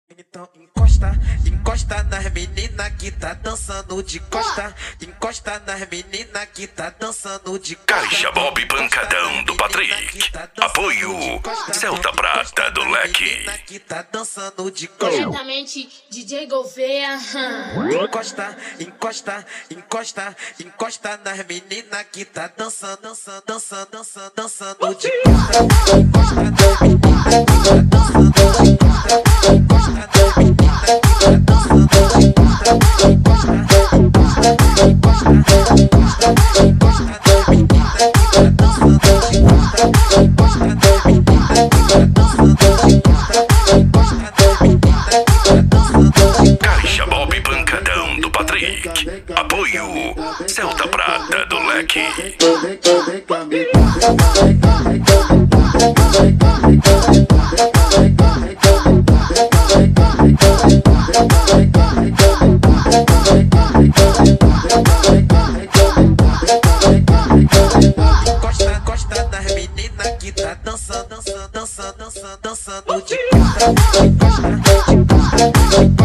Então encosta, encosta nas meninas que tá dançando de costa. Encosta nas meninas que tá dançando de costa. Caixa Bob Pancadão do Patrick. Apoio Celta Prata do Leque. Que tá dançando de costa. Diretamente DJ Gouveia. Encosta, encosta, encosta, encosta nas meninas que tá dançando, dançando, dançando, dançando, dançando de costa. Encosta nas meninas que tá dançando de costa. Encosta nas meninas que tá dançando de costa. Encosta, encosta, encosta, encosta, encosta nas meninas que tá dançando de costa. Encosta nas meninas que tá dançando de costa. Encosta nas meninas que tá dançando de costa. Caixa Bob Pancadão do Patrick. Apoio Celta Prata do Leque. Encosta, encosta nas meninas que tá dançando, dançando, dançando, dançando, dançando de costa. Encosta, encosta,